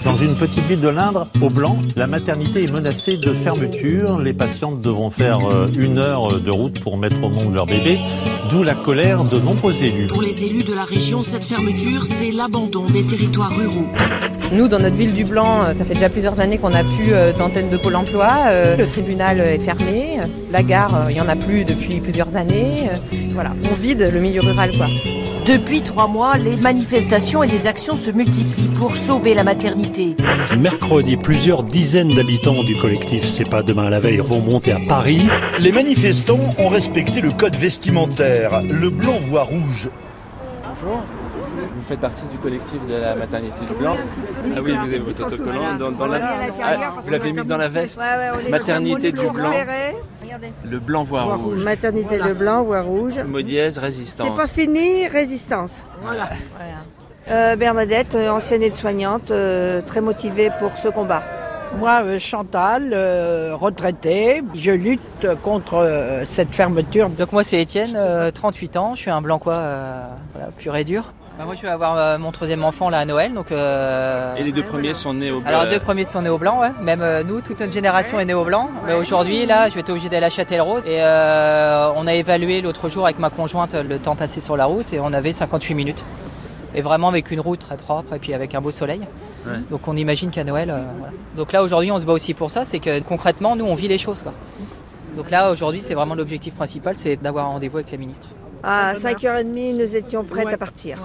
Dans une petite ville de l'Indre, au Blanc, la maternité est menacée de fermeture. Les patientes devront faire 1 heure de route pour mettre au monde leur bébé, d'où la colère de nombreux élus. Pour les élus de la région, cette fermeture, c'est l'abandon des territoires ruraux. Nous, dans notre ville du Blanc, ça fait déjà plusieurs années qu'on n'a plus d'antenne de Pôle emploi. Le tribunal est fermé. La gare, il n'y en a plus depuis plusieurs années. Voilà, on vide le milieu rural, quoi. Depuis 3 mois, les manifestations et les actions se multiplient pour sauver la maternité. Mercredi, plusieurs dizaines d'habitants du collectif C'est pas demain la veille vont monter à Paris. Les manifestants ont respecté le code vestimentaire, le blanc voire rouge. Bonjour. Vous faites partie du collectif de la maternité du Blanc. Ah oui, vous avez votre autocollant vous l'avez mis dans la veste. Maternité du Blanc. Le blanc voire rouge. Maternité de blanc voire rouge. Mot dièse, résistance. C'est pas fini, résistance. Voilà. Bernadette, ancienne aide-soignante, très motivée pour ce combat. Moi, Chantal, retraitée, je lutte contre cette fermeture. Donc moi c'est Étienne, 38 ans, je suis un blancois pur et dur. Moi je vais avoir mon 3e enfant là à Noël. Donc, et les 2 premiers sont nés au blanc. Alors les 2 premiers sont nés au blanc, ouais. Même nous, toute notre génération est née au blanc. Mais aujourd'hui là je vais être obligé d'aller à Châtellerault. Et on a évalué l'autre jour avec ma conjointe le temps passé sur la route et on avait 58 minutes. Et vraiment avec une route très propre et puis avec un beau soleil. Ouais. Donc on imagine qu'à Noël, voilà. Donc là aujourd'hui on se bat aussi pour ça, c'est que concrètement nous on vit les choses, quoi. Donc là aujourd'hui c'est vraiment l'objectif principal, c'est d'avoir un rendez-vous avec la ministre. À 5h30 nous étions prêtes à partir.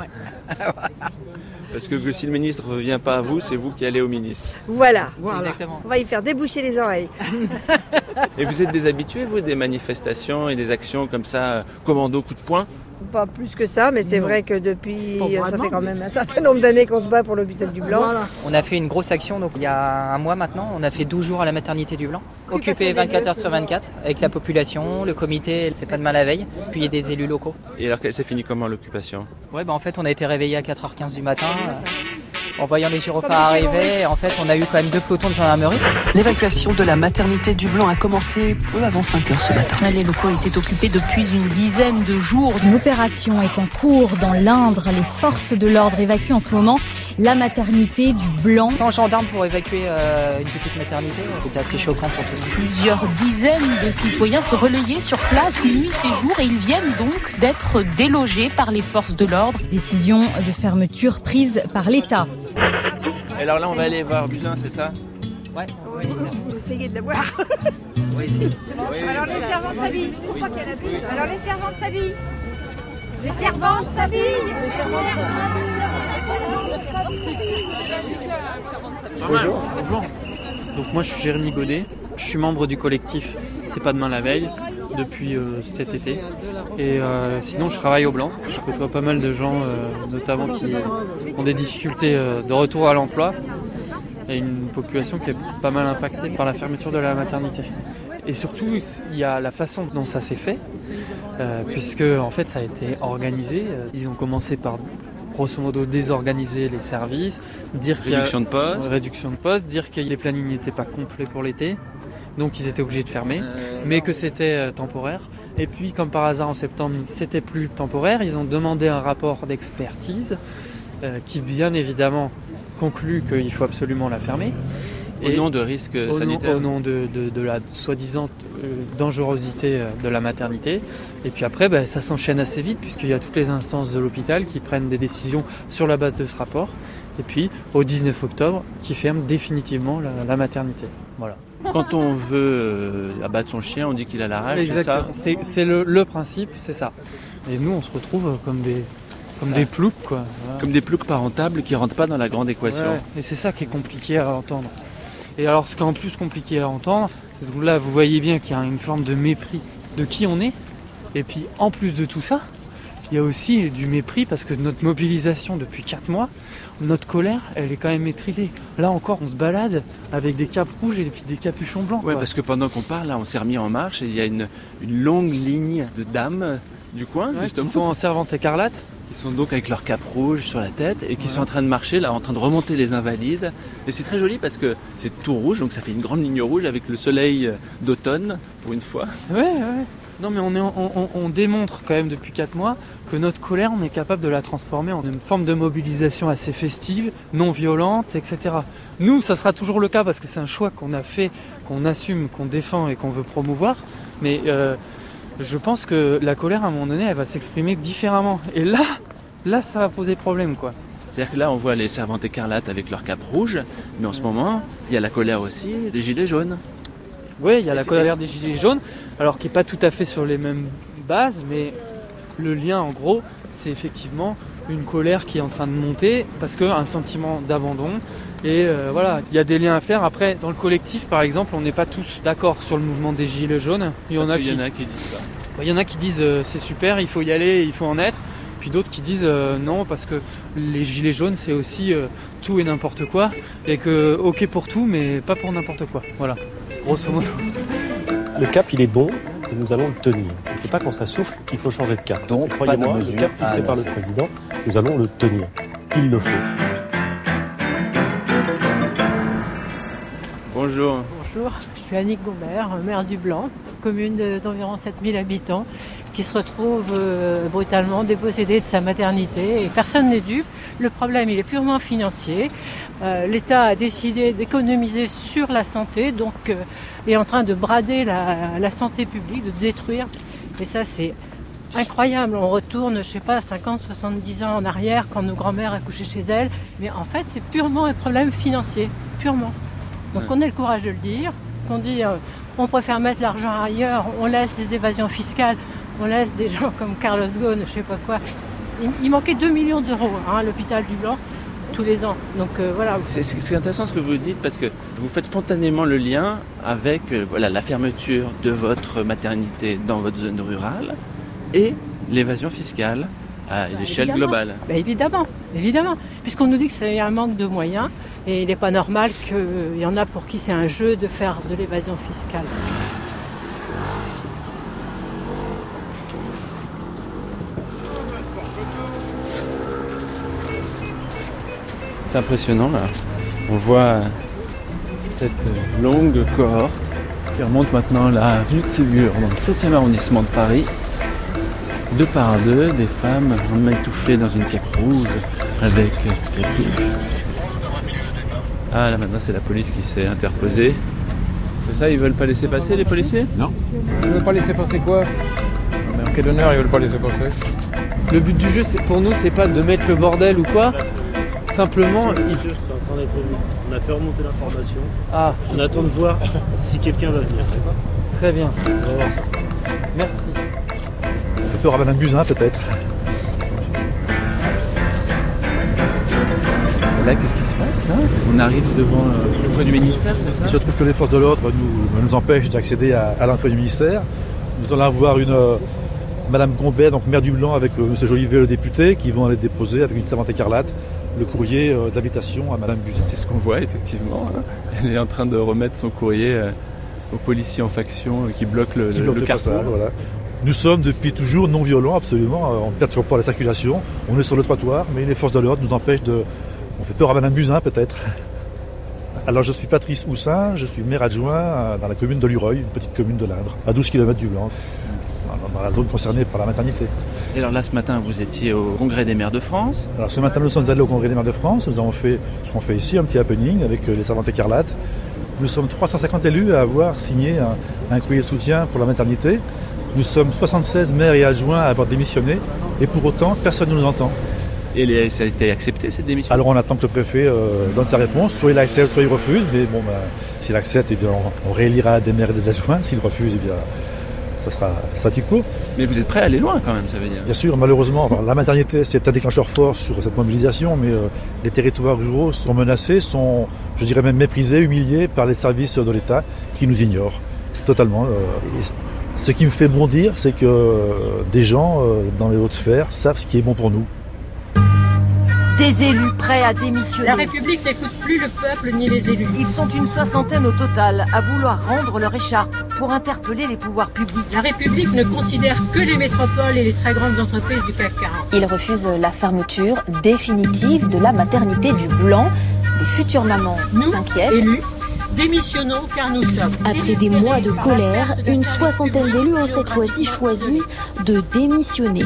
Parce que si le ministre ne vient pas à vous, c'est vous qui allez au ministre. Voilà. Exactement. On va y faire déboucher les oreilles. Et vous êtes des habitués, vous, des manifestations et des actions comme ça, commando, coup de poing? Pas plus que ça, mais c'est vrai que depuis, ça fait quand même un certain nombre d'années qu'on se bat pour l'hôpital du Blanc. Voilà. On a fait une grosse action, donc il y a un mois maintenant, on a fait 12 jours à la maternité du Blanc, occupé 24 heures sur 24, avec la population, le comité, c'est pas demain la veille, puis il y a des élus locaux. Et alors, c'est fini comment l'occupation? Ouais, en fait, on a été réveillés à 4h15 du matin. En voyant les gyrophares arriver, en fait, on a eu quand même 2 pelotons de gendarmerie. L'évacuation de la maternité du Blanc a commencé peu avant 5h ce matin. Les locaux étaient occupés depuis une dizaine de jours. Une opération est en cours dans l'Indre. Les forces de l'ordre évacuent en ce moment la maternité du Blanc. 100 gendarmes pour évacuer une petite maternité, c'était assez choquant pour tout le monde. Plusieurs dizaines de citoyens se relayaient sur place nuit et jour et ils viennent donc d'être délogés par les forces de l'ordre. Décision de fermeture prise par l'État. Et alors là, on va aller voir Buzyn, c'est ça? Ouais, on va essayer de la voir. Oui, c'est. Alors les servantes s'habillent. Alors les servantes s'habillent. Les servantes s'habillent. Bonjour. Bonjour. Donc moi je suis Jérémy Godet, je suis membre du collectif C'est pas demain la veille depuis cet été. Et sinon je travaille au Blanc. Je côtoie pas mal de gens, notamment qui ont des difficultés de retour à l'emploi. Il y a une population qui est pas mal impactée par la fermeture de la maternité. Et surtout, il y a la façon dont ça s'est fait, puisque en fait ça a été organisé. Ils ont commencé par grosso modo désorganiser les services, dire réduction de poste, dire que les plannings n'étaient pas complets pour l'été, donc ils étaient obligés de fermer, mais que c'était temporaire. Et puis comme par hasard en septembre c'était plus temporaire, ils ont demandé un rapport d'expertise qui bien évidemment conclut qu'il faut absolument la fermer. Au nom de risques sanitaires. Au nom de la soi-disant dangerosité de la maternité. Et puis après, ça s'enchaîne assez vite puisqu'il y a toutes les instances de l'hôpital qui prennent des décisions sur la base de ce rapport. Et puis, au 19 octobre, qui ferment définitivement la maternité. Voilà. Quand on veut abattre son chien, on dit qu'il a la rage. Exactement. C'est le principe, c'est ça. Et nous, on se retrouve comme des ploucs, quoi. Voilà. Comme des ploucs pas rentables qui ne rentrent pas dans la grande équation. Ouais. Et c'est ça qui est compliqué à entendre. Et alors, ce qui est en plus compliqué à entendre, c'est que là, vous voyez bien qu'il y a une forme de mépris de qui on est. Et puis, en plus de tout ça, il y a aussi du mépris parce que notre mobilisation depuis 4 mois, notre colère, elle est quand même maîtrisée. Là encore, on se balade avec des capes rouges et puis des capuchons blancs. Ouais, parce que pendant qu'on parle, là, on s'est remis en marche et il y a une longue ligne de dames du coin, justement. Qui sont en servante écarlate. Qui sont donc avec leur cape rouge sur la tête et qui sont en train de marcher, là, en train de remonter les Invalides. Et c'est très joli parce que c'est tout rouge, donc ça fait une grande ligne rouge avec le soleil d'automne, pour une fois. Ouais. Non mais on démontre quand même depuis 4 mois que notre colère, on est capable de la transformer en une forme de mobilisation assez festive, non violente, etc. Nous, ça sera toujours le cas parce que c'est un choix qu'on a fait, qu'on assume, qu'on défend et qu'on veut promouvoir. Mais je pense que la colère, à un moment donné, elle va s'exprimer différemment. Et là, ça va poser problème, quoi. C'est-à-dire que là, on voit les servantes écarlates avec leur cape rouge, mais en ce moment, il y a la colère aussi des gilets jaunes. Oui, il y a la colère des gilets jaunes, alors qui n'est pas tout à fait sur les mêmes bases, mais le lien, en gros, c'est effectivement une colère qui est en train de monter, parce qu'un sentiment d'abandon, et voilà, il y a des liens à faire. Après, dans le collectif, par exemple, on n'est pas tous d'accord sur le mouvement des gilets jaunes. Il y en a qui disent ça. Il y en a qui disent c'est super, il faut y aller, il faut en être. Puis d'autres qui disent non, parce que les gilets jaunes, c'est aussi tout et n'importe quoi, et que ok pour tout, mais pas pour n'importe quoi. Voilà, grosso modo. Le cap, il est bon, et nous allons le tenir. Et c'est pas quand ça souffle qu'il faut changer de cap. Donc, croyez-moi, le cap fixé par le président, nous allons le tenir. Il le faut. Bonjour. Bonjour, je suis Annick Gombert, maire du Blanc, commune d'environ 7000 habitants, qui se retrouve brutalement dépossédée de sa maternité. Et personne n'est dupe. Le problème, il est purement financier. L'État a décidé d'économiser sur la santé, donc est en train de brader la santé publique, de détruire. Et ça, c'est incroyable. On retourne, je sais pas, 50, 70 ans en arrière, quand nos grands-mères accouchaient chez elles. Mais en fait, c'est purement un problème financier, purement. Donc on a le courage de le dire, qu'on dit on préfère mettre l'argent ailleurs, on laisse les évasions fiscales, on laisse des gens comme Carlos Ghosn, je sais pas quoi. Il manquait 2 millions d'euros à l'hôpital du Blanc tous les ans. Donc voilà. C'est intéressant ce que vous dites parce que vous faites spontanément le lien avec la fermeture de votre maternité dans votre zone rurale et l'évasion fiscale à l'échelle globale. Évidemment, puisqu'on nous dit que c'est un manque de moyens. Et il n'est pas normal qu'il y en a pour qui c'est un jeu de faire de l'évasion fiscale. C'est impressionnant là. On voit cette longue cohorte qui remonte maintenant la avenue de Ségur dans le 7e arrondissement de Paris. 2 par 2, des femmes emmitouflées dans une cape rouge avec des touches. Ah là maintenant c'est la police qui s'est interposée. C'est ça, ils veulent pas laisser passer les policiers ? Non. Ils veulent pas laisser passer quoi ? Mais en quel honneur ils veulent pas laisser passer ? Le but du jeu, pour nous, c'est pas de mettre le bordel ou quoi. Simplement, on a fait remonter l'information. Ah. On attend de voir si quelqu'un va venir. Très bien. On va voir ça. Merci. Ça fait peur à Madame Buzyn peut-être. Là, qu'est-ce qui se passe là ? On arrive devant l'entrée du ministère, c'est ça ? Il se trouve que les forces de l'ordre nous empêchent d'accéder à l'entrée du ministère. Nous allons avoir Madame Gombert, donc maire du Blanc, avec M. Jolivet, le député, qui vont aller déposer avec une servante écarlate le courrier d'invitation à Madame Buzyn. C'est ce qu'on voit effectivement. Elle est en train de remettre son courrier aux policiers en faction qui bloquent le carrefour. Voilà. Nous sommes depuis toujours non violents, absolument. On ne perturbe pas la circulation. On est sur le trottoir, mais les forces de l'ordre nous empêchent de... On fait peur à Madame Buzyn peut-être. Alors je suis Patrice Houssin, je suis maire adjoint dans la commune de Lureuil, une petite commune de l'Indre, à 12 km du Blanc, dans la zone concernée par la maternité. Et alors là ce matin vous étiez au Congrès des maires de France ? Alors ce matin nous sommes allés au Congrès des maires de France, nous avons fait ce qu'on fait ici, un petit happening avec les servantes écarlates. Nous sommes 350 élus à avoir signé un courrier de soutien pour la maternité. Nous sommes 76 maires et adjoints à avoir démissionné et pour autant personne ne nous entend. Et ça a été accepté cette démission ? Alors on attend que le préfet donne sa réponse, soit il accepte, soit il refuse, mais bon, s'il accepte, eh bien, on réélira des maires et des adjoints, s'il refuse, eh bien, ça sera statu quo. Mais vous êtes prêt à aller loin quand même, ça veut dire ? Bien sûr, malheureusement, la maternité c'est un déclencheur fort sur cette mobilisation, mais les territoires ruraux sont menacés, sont, je dirais même méprisés, humiliés par les services de l'État qui nous ignorent totalement. Ce qui me fait bondir, c'est que des gens dans les hautes sphères savent ce qui est bon pour nous. Des élus prêts à démissionner. La République n'écoute plus le peuple ni les élus. Ils sont une 60aine au total à vouloir rendre leur écharpe pour interpeller les pouvoirs publics. La République ne considère que les métropoles et les très grandes entreprises du CAC 40. Ils refusent la fermeture définitive de la maternité du Blanc. Les futures mamans s'inquiètent. Élus, Démissionnons car nous sommes. Après des mois de colère, une soixantaine d'élus ont cette fois-ci choisi de démissionner.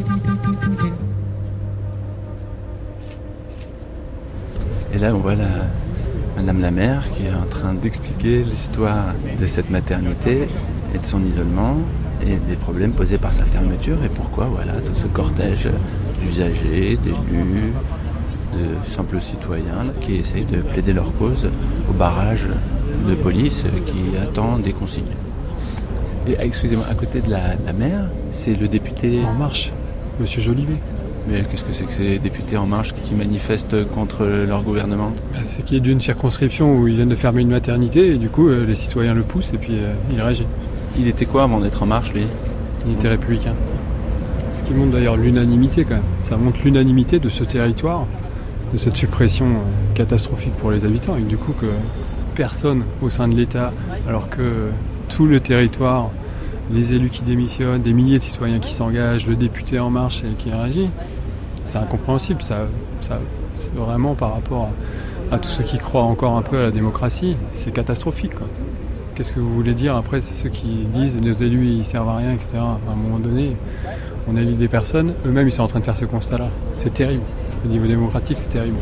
Et là, on voit Madame la maire qui est en train d'expliquer l'histoire de cette maternité et de son isolement et des problèmes posés par sa fermeture et pourquoi tout ce cortège d'usagers, d'élus, de simples citoyens là, qui essayent de plaider leur cause au barrage de police qui attend des consignes. Et excusez-moi, à côté de la maire, c'est le député En Marche, Monsieur Jolivet. Mais qu'est-ce que c'est que ces députés En Marche qui manifestent contre leur gouvernement ? C'est qu'il y a d'une circonscription où ils viennent de fermer une maternité et du coup les citoyens le poussent et puis il réagit. Il était quoi avant d'être En Marche, lui ? Il était républicain. Ce qui montre d'ailleurs l'unanimité quand même. Ça montre l'unanimité de ce territoire, de cette suppression catastrophique pour les habitants et du coup que personne au sein de l'État, alors que tout le territoire, les élus qui démissionnent, des milliers de citoyens qui s'engagent, le député En Marche qui réagit, c'est incompréhensible. Ça, c'est vraiment par rapport à tous ceux qui croient encore un peu à la démocratie, c'est catastrophique, quoi. Qu'est-ce que vous voulez dire après ? C'est ceux qui disent nos élus ils servent à rien, etc. À un moment donné, on élit des personnes, eux-mêmes ils sont en train de faire ce constat-là. C'est terrible. Au niveau démocratique, c'est terrible.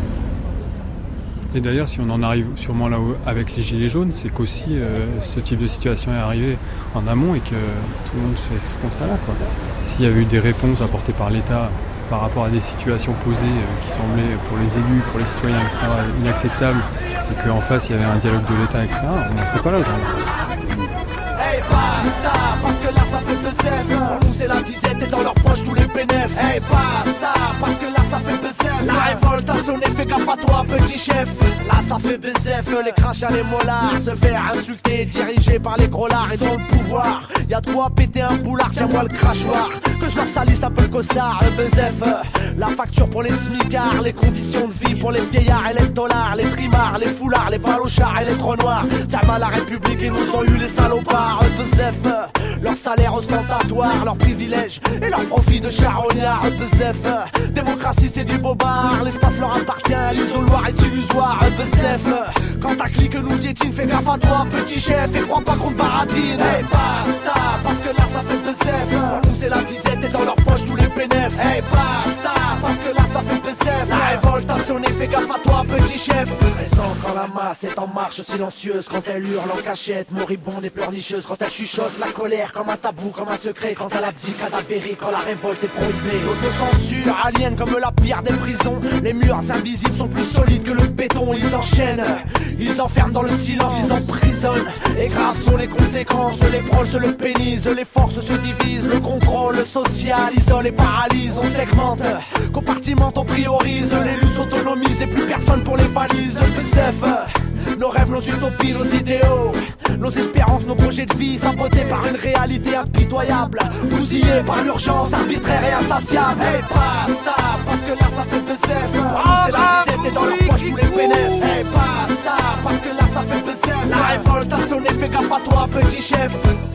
Et d'ailleurs, si on en arrive sûrement là avec les Gilets jaunes, c'est qu'aussi ce type de situation est arrivé en amont et que tout le monde fait ce constat-là, quoi. S'il y a eu des réponses apportées par l'État par rapport à des situations posées qui semblaient pour les élus, pour les citoyens, etc., inacceptables, et qu'en face il y avait un dialogue de l'État, etc., on n'en serait pas là aujourd'hui. Hey basta, parce que là ça fait bzef. Pour nous c'est la disette et dans leur poche tous les bénéfices. Hey basta, parce que là ça fait bzef. La révolte a sonné, fais gaffe à toi petit chef. Là ça fait bzef, les crachats, les mollards. Se faire insulter, dirigé par les gros lards. Ils ont le pouvoir, y'a de quoi péter un boulard. Tiens-moi le crachoir, que je leur salisse un peu le costard. Le bzef, la facture pour les smicards. Les conditions de vie pour les vieillards et les dollars. Les trimards, les foulards, les balochards et les trous noirs. Ça va la République, ils nous ont eu les salopards. Bzef, leur salaire ostentatoire, leurs privilèges et leurs profits de charognards. Bzef, démocratie c'est du bobard, l'espace leur appartient, l'isoloir est illusoire. Bzef, quand ta clique nous piétine, fais gaffe à toi petit chef et crois pas qu'on te baratine. Hey basta, parce que là ça fait bzef. Pour nous c'est la disette et dans leur poche tous les bénéfices. Hey basta, parce que là ça fait bzef. La révolte a sonné, fais gaffe à toi petit chef. Présent quand la masse est en marche silencieuse, quand elle hurle en cachette, moribonde et pleurnicheuse, quand elle chuchote la colère comme un tabou, comme un secret, quand elle abdique cadavérique, quand la révolte est prohibée. L'autocensure aliène comme la pire des prisons. Les murs invisibles sont plus solides que le béton. Ils enchaînent, ils enferment dans le silence, ils emprisonnent. Et graves sont les conséquences, les proles se le pénisent, les forces se divisent, le contrôle social isole et paralyse. On segmente, compartimente, on priorise, les luttes s'autonomisent et plus personne pour les valises. Bzef, nos rêves, nos utopies, nos idéaux, nos espérances, nos projets de vie sabotés par une réalité impitoyable, bousillés par l'urgence arbitraire et insatiable. Hey basta, parce que là ça fait bzef. Pour nous c'est la disette et dans leur poche tous les bénéfices. Hey basta, parce que là ça fait bzef. La révolte a sonné, fais gaffe à toi petit chef.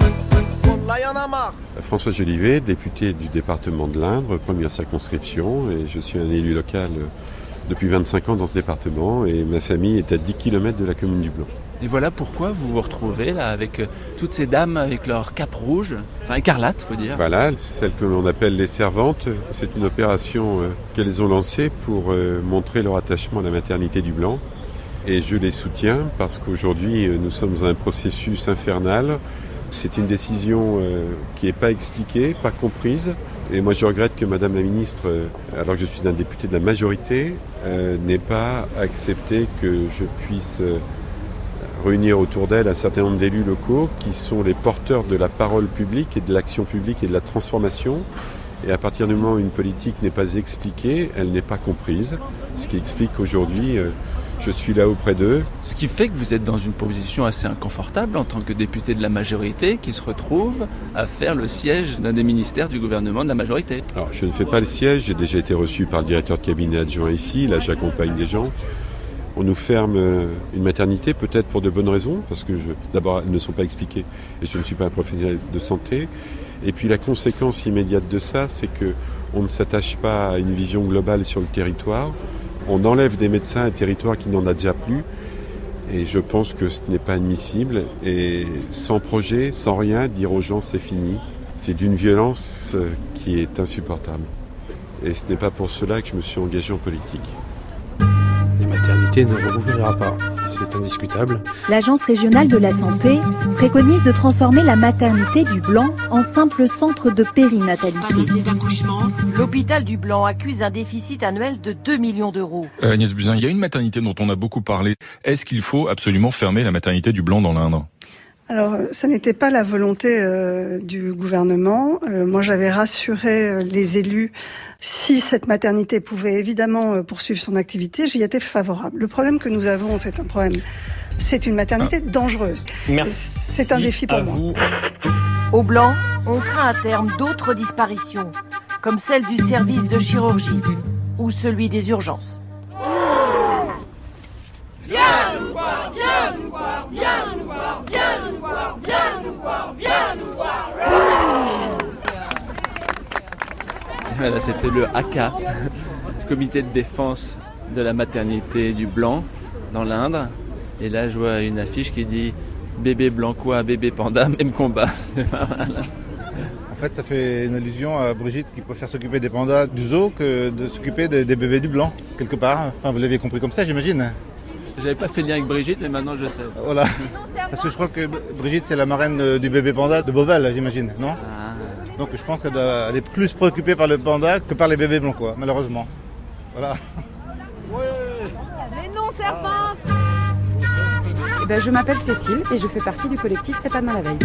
Là y'en a marre. François Jolivet, député du département de l'Indre, première circonscription, et je suis un élu local depuis 25 ans dans ce département et ma famille est à 10 km de la commune du Blanc. Et voilà pourquoi vous vous retrouvez là avec toutes ces dames avec leur cape rouge, enfin écarlate faut dire. Voilà, celles que l'on appelle les servantes. C'est une opération qu'elles ont lancée pour montrer leur attachement à la maternité du Blanc. Et je les soutiens parce qu'aujourd'hui nous sommes dans un processus infernal. C'est une décision qui n'est pas expliquée, pas comprise. Et moi je regrette que Madame la Ministre, alors que je suis un député de la majorité, n'ait pas accepté que je puisse réunir autour d'elle un certain nombre d'élus locaux qui sont les porteurs de la parole publique et de l'action publique et de la transformation. Et à partir du moment où une politique n'est pas expliquée, elle n'est pas comprise. Ce qui explique qu'aujourd'hui, je suis là auprès d'eux. Ce qui fait que vous êtes dans une position assez inconfortable en tant que député de la majorité qui se retrouve à faire le siège d'un des ministères du gouvernement de la majorité. Alors, je ne fais pas le siège, j'ai déjà été reçu par le directeur de cabinet adjoint ici, là j'accompagne des gens. On nous ferme une maternité, peut-être pour de bonnes raisons, parce que d'abord elles ne sont pas expliquées et je ne suis pas un professionnel de santé. Et puis la conséquence immédiate de ça, c'est qu'on ne s'attache pas à une vision globale sur le territoire. On enlève des médecins à un territoire qui n'en a déjà plus. Et je pense que ce n'est pas admissible. Et sans projet, sans rien, dire aux gens c'est fini, c'est d'une violence qui est insupportable. Et ce n'est pas pour cela que je me suis engagé en politique. La maternité ne rouvrira pas, c'est indiscutable. L'Agence régionale de la santé préconise de transformer la maternité du Blanc en simple centre de périnatalité. Pas assez d'accouchement. L'hôpital du Blanc accuse un déficit annuel de 2 millions d'euros. Agnès Buzyn, il y a une maternité dont on a beaucoup parlé. Est-ce qu'il faut absolument fermer la maternité du Blanc dans l'Indre ? Alors, ça n'était pas la volonté du gouvernement. Moi, j'avais rassuré les élus. Si cette maternité pouvait évidemment poursuivre son activité, j'y étais favorable. Le problème que nous avons, c'est un problème. C'est une maternité dangereuse. Merci. C'est un défi pour moi. Au Blanc, on craint à terme d'autres disparitions, comme celle du service de chirurgie ou celui des urgences. Viens nous voir, viens nous voir, viens nous voir, viens nous voir, viens nous voir, viens nous voir. Voilà, c'était le ACA, le comité de défense de la maternité du Blanc, dans l'Indre. Et là, je vois une affiche qui dit « Bébé blancois, bébé panda, même combat ». C'est pas mal. En fait, ça fait une allusion à Brigitte qui préfère s'occuper des pandas du zoo que de s'occuper des bébés du Blanc, quelque part. Enfin, vous l'avez compris comme ça, j'imagine. J'avais pas fait le lien avec Brigitte, mais maintenant je sais. Voilà. Parce que je crois que Brigitte, c'est la marraine du bébé panda de Beauval, j'imagine, non ? Donc je pense qu'elle est plus préoccupée par le panda que par les bébés blancs, quoi, malheureusement. Voilà. Les non-servantes. Je m'appelle Cécile et je fais partie du collectif C'est pas demain la veille.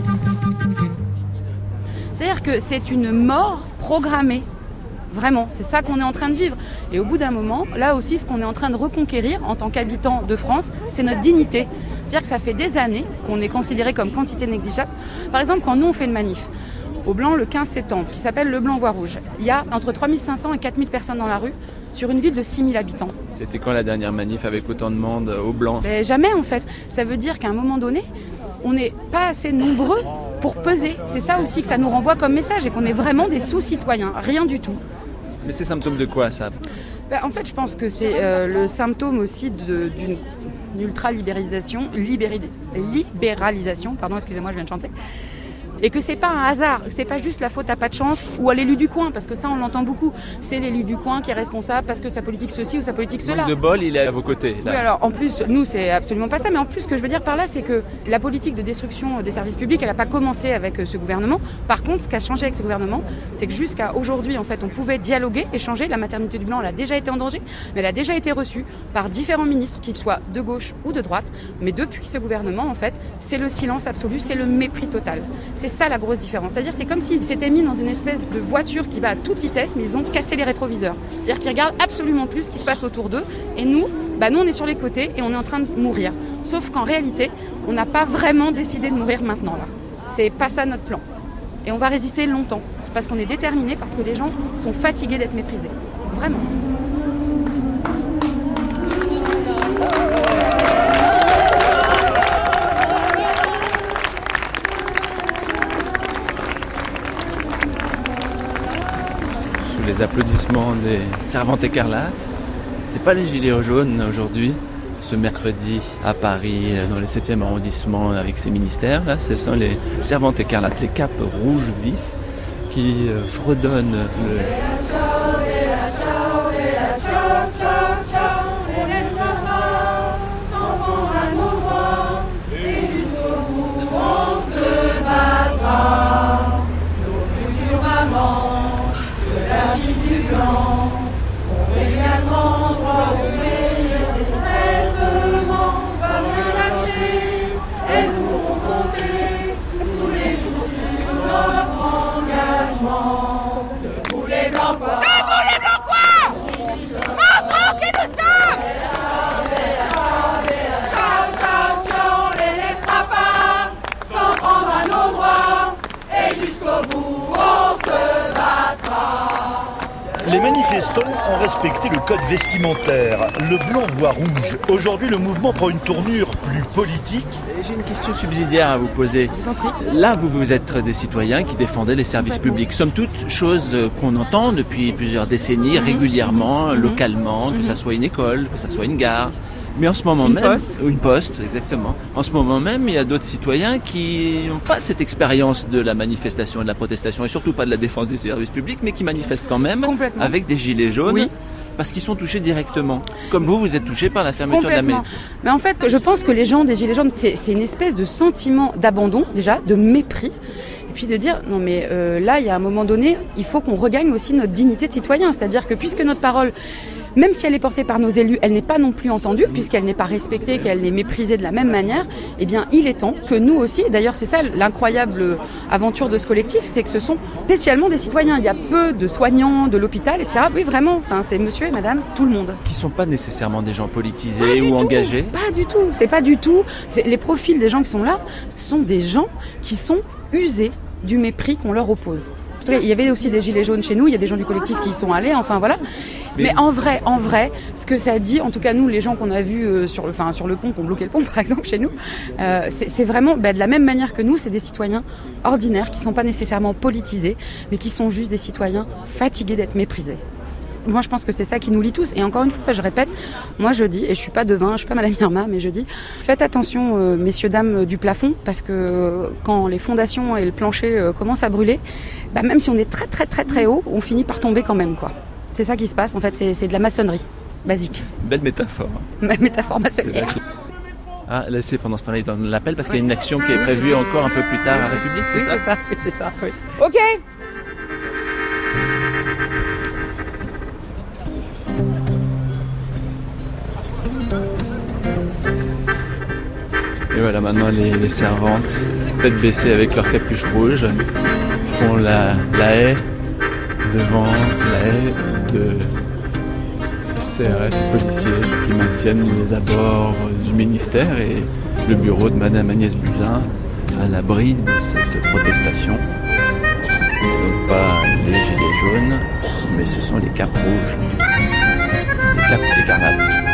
C'est-à-dire que c'est une mort programmée. Vraiment, c'est ça qu'on est en train de vivre. Et au bout d'un moment, là aussi, ce qu'on est en train de reconquérir en tant qu'habitants de France, c'est notre dignité. C'est-à-dire que ça fait des années qu'on est considéré comme quantité négligeable. Par exemple, quand nous, on fait une manif au Blanc le 15 septembre, qui s'appelle Le Blanc Voix Rouge, il y a entre 3500 et 4000 personnes dans la rue, sur une ville de 6000 habitants. C'était quand la dernière manif avec autant de monde au Blanc ? Jamais, en fait. Ça veut dire qu'à un moment donné, on n'est pas assez nombreux pour peser. C'est ça aussi que ça nous renvoie comme message, et qu'on est vraiment des sous-citoyens, rien du tout. Mais c'est symptôme de quoi, ça ? En fait, je pense que c'est le symptôme aussi d'une ultra-libéralisation, pardon, excusez-moi, je viens de chanter. Et que c'est pas un hasard, c'est pas juste la faute à pas de chance ou à l'élu du coin, parce que ça on l'entend beaucoup. C'est l'élu du coin qui est responsable parce que sa politique ceci ou sa politique cela. De bol, il est à vos côtés. Là. Oui, alors en plus, nous c'est absolument pas ça, mais en plus ce que je veux dire par là, c'est que la politique de destruction des services publics, elle n'a pas commencé avec ce gouvernement. Par contre, ce qui a changé avec ce gouvernement, c'est que jusqu'à aujourd'hui, en fait, on pouvait dialoguer, échanger. La maternité du Blanc, elle a déjà été en danger, mais elle a déjà été reçue par différents ministres, qu'ils soient de gauche ou de droite. Mais depuis ce gouvernement, en fait, c'est le silence absolu, c'est le mépris total. C'est ça la grosse différence. C'est-à-dire c'est comme s'ils s'étaient mis dans une espèce de voiture qui va à toute vitesse, mais ils ont cassé les rétroviseurs. C'est-à-dire qu'ils regardent absolument plus ce qui se passe autour d'eux. Et nous, nous on est sur les côtés et on est en train de mourir. Sauf qu'en réalité, on n'a pas vraiment décidé de mourir maintenant là. C'est pas ça notre plan. Et on va résister longtemps. Parce qu'on est déterminés, parce que les gens sont fatigués d'être méprisés. Vraiment. Les applaudissements des servantes écarlates. C'est pas les gilets jaunes aujourd'hui, ce mercredi à Paris, dans le 7e arrondissement avec ses ministères. Là, ce sont les servantes écarlates, les capes rouges vifs qui fredonnent le... Les manifestants ont respecté le code vestimentaire, le blanc voire rouge. Aujourd'hui, le mouvement prend une tournure plus politique. J'ai une question subsidiaire à vous poser. Là, vous êtes des citoyens qui défendaient les services publics. Somme toute, chose qu'on entend depuis plusieurs décennies, régulièrement, localement, que ça soit une école, que ça soit une gare. Mais en ce moment Une poste, exactement. En ce moment même, il y a d'autres citoyens qui n'ont pas cette expérience de la manifestation et de la protestation, et surtout pas de la défense des services publics, mais qui manifestent quand même avec des gilets jaunes, parce qu'ils sont touchés directement. Comme vous êtes touchés par la fermeture de la mairie. Mais en fait, je pense que les gens des gilets jaunes, c'est une espèce de sentiment d'abandon, déjà, de mépris. Et puis de dire, non mais là, il y a un moment donné, il faut qu'on regagne aussi notre dignité de citoyen. C'est-à-dire que puisque notre parole, même si elle est portée par nos élus, elle n'est pas non plus entendue, puisqu'elle n'est pas respectée, qu'elle est méprisée de la même manière, eh bien, il est temps que nous aussi, d'ailleurs c'est ça l'incroyable aventure de ce collectif, c'est que ce sont spécialement des citoyens. Il y a peu de soignants de l'hôpital, etc. Oui, vraiment, enfin, c'est monsieur et madame, tout le monde. Qui ne sont pas nécessairement des gens politisés ou engagés. Pas du tout, c'est pas du tout. Les profils des gens qui sont là sont des gens qui sont usés du mépris qu'on leur oppose. Il y avait aussi des gilets jaunes chez nous, il y a des gens du collectif qui y sont allés, enfin voilà. Mais en vrai, ce que ça dit, en tout cas nous, les gens qu'on a vus sur le pont, qui ont bloqué le pont par exemple chez nous, c'est vraiment de la même manière que nous, c'est des citoyens ordinaires qui ne sont pas nécessairement politisés, mais qui sont juste des citoyens fatigués d'être méprisés. Moi, je pense que c'est ça qui nous lie tous. Et encore une fois, je répète, moi je dis, et je suis pas devin, je suis pas Madame Irma, mais je dis, faites attention, messieurs, dames du plafond, parce que quand les fondations et le plancher commencent à brûler, même si on est très très très très haut, on finit par tomber quand même, quoi. C'est ça qui se passe, en fait, c'est de la maçonnerie, basique. Belle métaphore. Métaphore maçonnière. Ah, là, c'est pendant ce temps-là, il donne l'appel parce qu'il y a une action qui est prévue encore un peu plus tard à République, c'est ça ? C'est ça, oui. Ok. Et voilà, maintenant les servantes, tête baissée avec leur capuche rouge, font la haie devant la haie de CRS et policiers qui maintiennent les abords du ministère et le bureau de Madame Agnès Buzyn à l'abri de cette protestation. Donc pas les gilets jaunes, mais ce sont les capes rouges, les capes écarlates.